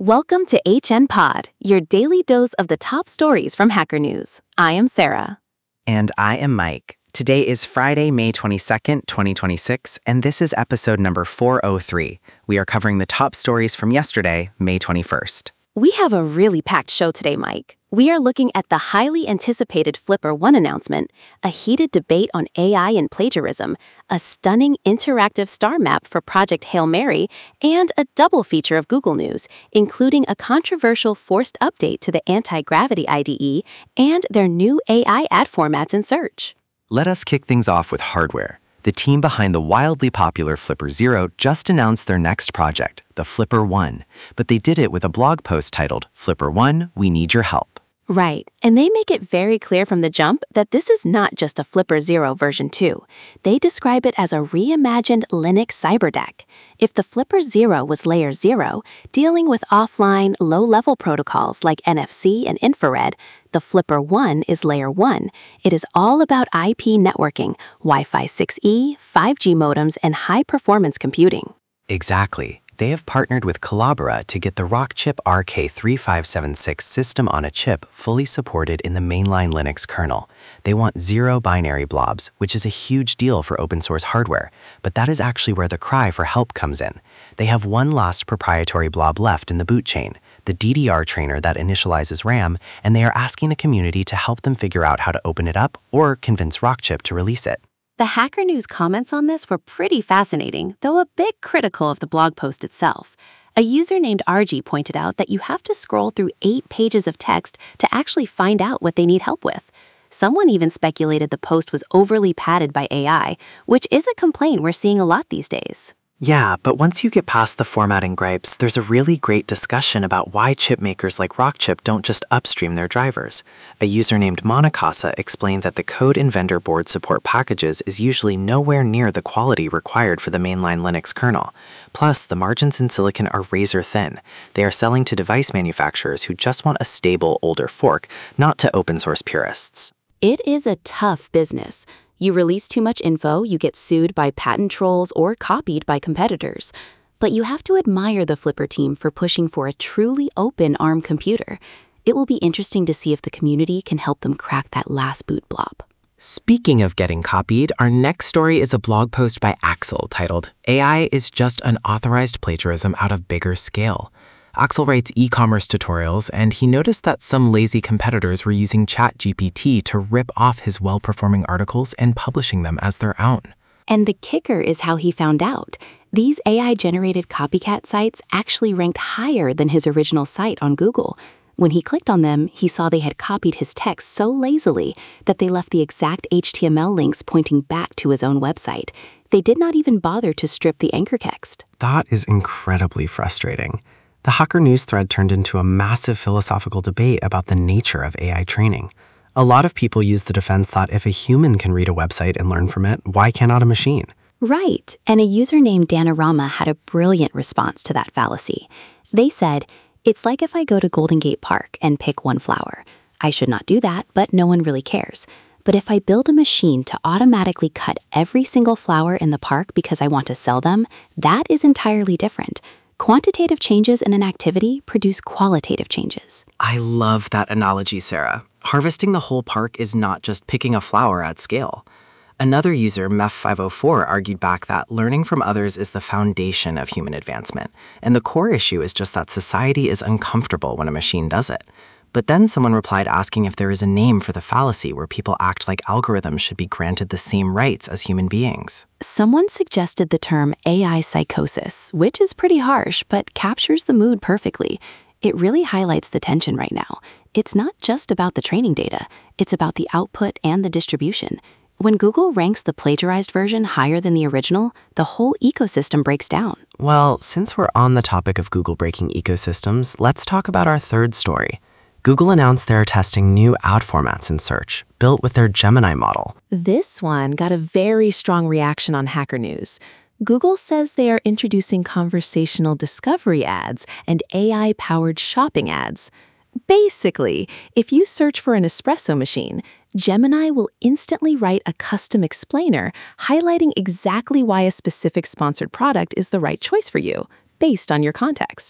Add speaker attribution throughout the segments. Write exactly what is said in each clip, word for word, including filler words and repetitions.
Speaker 1: Welcome to H N Pod, your daily dose of the top stories from Hacker News. I am Sarah.
Speaker 2: And I am Mike. Today is Friday, May twenty-second, twenty twenty-six, and this is episode number four oh three. We are covering the top stories from yesterday, May twenty-first.
Speaker 1: We have a really packed show today, Mike. We are looking at the highly anticipated Flipper one announcement, a heated debate on A I and plagiarism, a stunning interactive star map for Project Hail Mary, and a double feature of Google News, including a controversial forced update to the anti-gravity I D E and their new A I ad formats in search.
Speaker 2: Let us kick things off with hardware. The team behind the wildly popular Flipper Zero just announced their next project, the Flipper one, but they did it with a blog post titled, Flipper one, We Need Your Help.
Speaker 1: Right, and they make it very clear from the jump that this is not just a Flipper Zero version two. They describe it as a reimagined Linux cyberdeck. If the Flipper Zero was layer zero, dealing with offline, low-level protocols like N F C and infrared, the Flipper one is layer one. It is all about I P networking, Wi-Fi six E, five G modems, and high-performance computing.
Speaker 2: Exactly. They have partnered with Collabora to get the Rockchip R K three five seven six system on a chip fully supported in the mainline Linux kernel. They want zero binary blobs, which is a huge deal for open source hardware, but that is actually where the cry for help comes in. They have one last proprietary blob left in the boot chain, the D D R trainer that initializes RAM, and they are asking the community to help them figure out how to open it up or convince Rockchip to release it.
Speaker 1: The Hacker News comments on this were pretty fascinating, though a bit critical of the blog post itself. A user named R G pointed out that you have to scroll through eight pages of text to actually find out what they need help with. Someone even speculated the post was overly padded by A I, which is a complaint we're seeing a lot these days.
Speaker 3: Yeah, but once you get past the formatting gripes, there's a really great discussion about why chip makers like Rockchip don't just upstream their drivers. A user named Monacasa explained that the code in vendor board support packages is usually nowhere near the quality required for the mainline Linux kernel. Plus, the margins in silicon are razor thin. They are selling to device manufacturers who just want a stable, older fork, not to open source purists.
Speaker 1: It is a tough business. You release too much info, you get sued by patent trolls or copied by competitors. But you have to admire the Flipper team for pushing for a truly open ARM computer. It will be interesting to see if the community can help them crack that last boot blob.
Speaker 4: Speaking of getting copied, our next story is a blog post by Axel titled, A I is just unauthorized plagiarism out of bigger scale. Axel writes e-commerce tutorials, and he noticed that some lazy competitors were using ChatGPT to rip off his well-performing articles and publishing them as their own.
Speaker 1: And the kicker is how he found out. These A I-generated copycat sites actually ranked higher than his original site on Google. When he clicked on them, he saw they had copied his text so lazily that they left the exact H T M L links pointing back to his own website. They did not even bother to strip the anchor text.
Speaker 3: That is incredibly frustrating. The Hacker News thread turned into a massive philosophical debate about the nature of A I training. A lot of people use the defense that if a human can read a website and learn from it, why cannot a machine?
Speaker 1: Right, and a user named Danarama had a brilliant response to that fallacy. They said, it's like if I go to Golden Gate Park and pick one flower. I should not do that, but no one really cares. But if I build a machine to automatically cut every single flower in the park because I want to sell them, that is entirely different. Quantitative changes in an activity produce qualitative changes.
Speaker 3: I love that analogy, Sarah. Harvesting the whole park is not just picking a flower at scale. Another user, Mef five oh four, argued back that learning from others is the foundation of human advancement, and the core issue is just that society is uncomfortable when a machine does it. But then someone replied asking if there is a name for the fallacy where people act like algorithms should be granted the same rights as human beings.
Speaker 1: Someone suggested the term A I psychosis, which is pretty harsh but captures the mood perfectly. It really highlights the tension right now. It's not just about the training data, it's about the output and the distribution. When Google ranks the plagiarized version higher than the original, the whole ecosystem breaks down.
Speaker 3: Well, since we're on the topic of Google breaking ecosystems, let's talk about our third story. Google announced they are testing new ad formats in search, built with their Gemini model.
Speaker 5: This one got a very strong reaction on Hacker News. Google says they are introducing conversational discovery ads and A I-powered shopping ads. Basically, if you search for an espresso machine, Gemini will instantly write a custom explainer highlighting exactly why a specific sponsored product is the right choice for you, based on your context.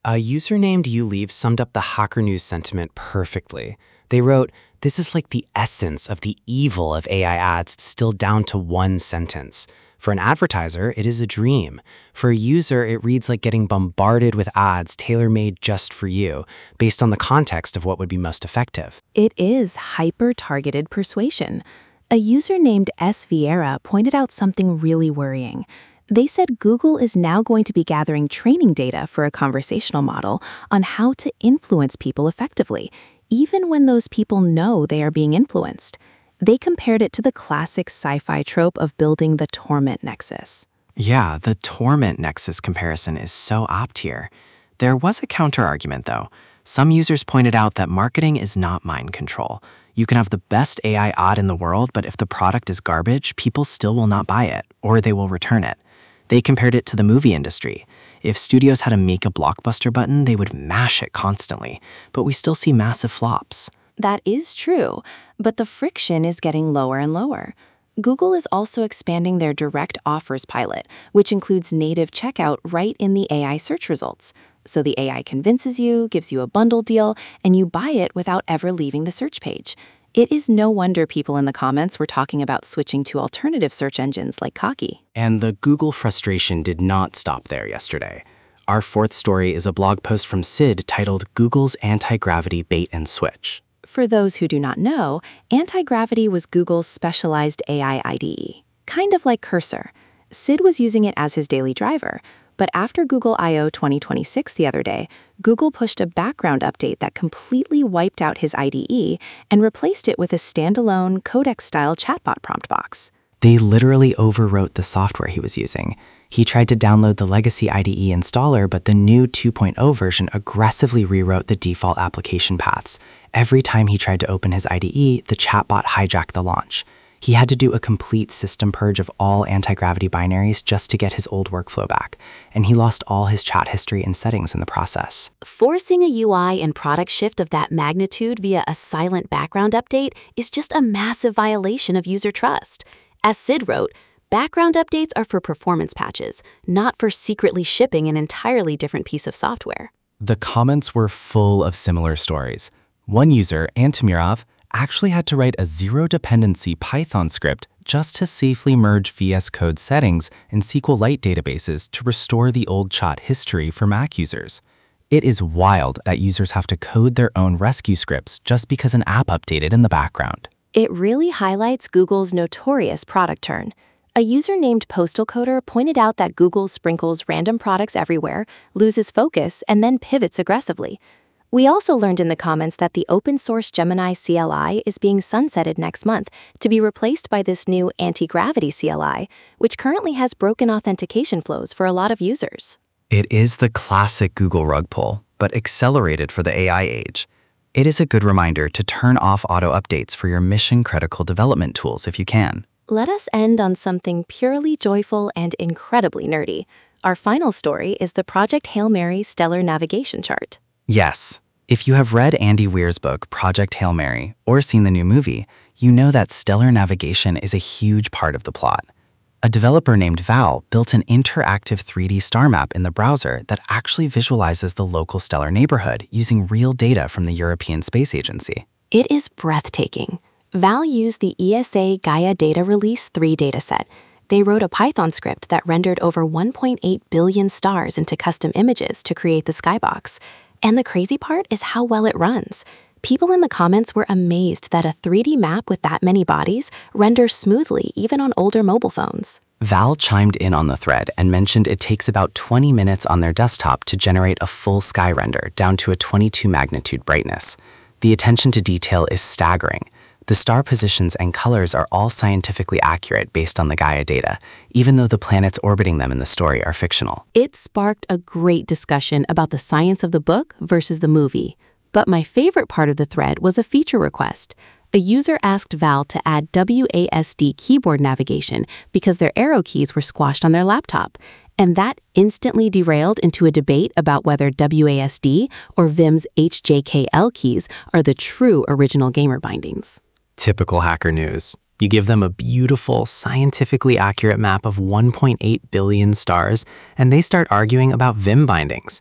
Speaker 2: A user named YouLeave summed up the Hacker News sentiment perfectly. They wrote, "This is like the essence of the evil of A I ads distilled down to one sentence. For an advertiser, it is a dream. For a user, it reads like getting bombarded with ads tailor-made just for you, based on the context of what would be most effective."
Speaker 5: It is hyper-targeted persuasion. A user named S. Vieira pointed out something really worrying. They said Google is now going to be gathering training data for a conversational model on how to influence people effectively, even when those people know they are being influenced. They compared it to the classic sci-fi trope of building the torment nexus.
Speaker 3: Yeah, the torment nexus comparison is so apt here. There was a counter-argument, though. Some users pointed out that marketing is not mind control. You can have the best A I ad in the world, but if the product is garbage, people still will not buy it, or they will return it. They compared it to the movie industry. If studios had a make a blockbuster button, they would mash it constantly, but we still see massive flops.
Speaker 1: That is true, but the friction is getting lower and lower. Google is also expanding their direct offers pilot, which includes native checkout right in the A I search results. So the A I convinces you, gives you a bundle deal, and you buy it without ever leaving the search page. It is no wonder people in the comments were talking about switching to alternative search engines like Kaki.
Speaker 2: And the Google frustration did not stop there yesterday. Our fourth story is a blog post from Sid titled "Google's Anti-Gravity Bait and Switch."
Speaker 1: For those who do not know, Anti-Gravity was Google's specialized A I I D E, kind of like Cursor. Sid was using it as his daily driver, but after Google I O twenty twenty-six the other day, Google pushed a background update that completely wiped out his I D E and replaced it with a standalone Codex-style chatbot prompt box.
Speaker 3: They literally overwrote the software he was using. He tried to download the legacy I D E installer, but the new two point oh version aggressively rewrote the default application paths. Every time he tried to open his I D E, the chatbot hijacked the launch. He had to do a complete system purge of all anti-gravity binaries just to get his old workflow back, and he lost all his chat history and settings in the process.
Speaker 1: Forcing a U I and product shift of that magnitude via a silent background update is just a massive violation of user trust. As Sid wrote, background updates are for performance patches, not for secretly shipping an entirely different piece of software.
Speaker 6: The comments were full of similar stories. One user, Antimirov, actually had to write a zero-dependency Python script just to safely merge V S Code settings in SQLite databases to restore the old chat history for Mac users. It is wild that users have to code their own rescue scripts just because an app updated in the background.
Speaker 1: It really highlights Google's notorious product turn. A user named Postal Coder pointed out that Google sprinkles random products everywhere, loses focus, and then pivots aggressively. We also learned in the comments that the open-source Gemini C L I is being sunsetted next month to be replaced by this new anti-gravity C L I, which currently has broken authentication flows for a lot of users.
Speaker 2: It is the classic Google rug pull, but accelerated for the A I age. It is a good reminder to turn off auto updates for your mission-critical development tools if you can.
Speaker 1: Let us end on something purely joyful and incredibly nerdy. Our final story is the Project Hail Mary Stellar Navigation Chart.
Speaker 2: Yes. If you have read Andy Weir's book, Project Hail Mary, or seen the new movie, you know that stellar navigation is a huge part of the plot. A developer named Val built an interactive three D star map in the browser that actually visualizes the local stellar neighborhood using real data from the European Space Agency.
Speaker 1: It is breathtaking. Val used the E S A Gaia Data Release three dataset. They wrote a Python script that rendered over one point eight billion stars into custom images to create the skybox. And the crazy part is how well it runs. People in the comments were amazed that a three D map with that many bodies renders smoothly even on older mobile phones.
Speaker 2: Val chimed in on the thread and mentioned it takes about twenty minutes on their desktop to generate a full sky render down to a twenty-two magnitude brightness. The attention to detail is staggering. The star positions and colors are all scientifically accurate based on the Gaia data, even though the planets orbiting them in the story are fictional.
Speaker 5: It sparked a great discussion about the science of the book versus the movie. But my favorite part of the thread was a feature request. A user asked Val to add W A S D keyboard navigation because their arrow keys were squashed on their laptop. And that instantly derailed into a debate about whether W A S D or Vim's H J K L keys are the true original gamer bindings.
Speaker 2: Typical Hacker News. You give them a beautiful, scientifically accurate map of one point eight billion stars, and they start arguing about Vim bindings.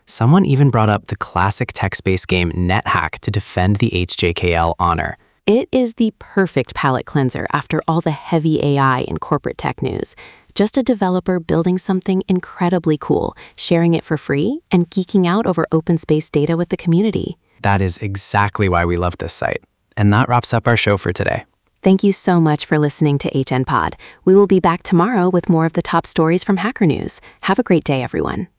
Speaker 2: Someone even brought up the classic text-based game NetHack to defend the H J K L honor.
Speaker 1: It is the perfect palate cleanser after all the heavy A I and corporate tech news. Just a developer building something incredibly cool, sharing it for free, and geeking out over open space data with the community.
Speaker 2: That is exactly why we love this site. And that wraps up our show for today.
Speaker 1: Thank you so much for listening to H N Pod. We will be back tomorrow with more of the top stories from Hacker News. Have a great day, everyone.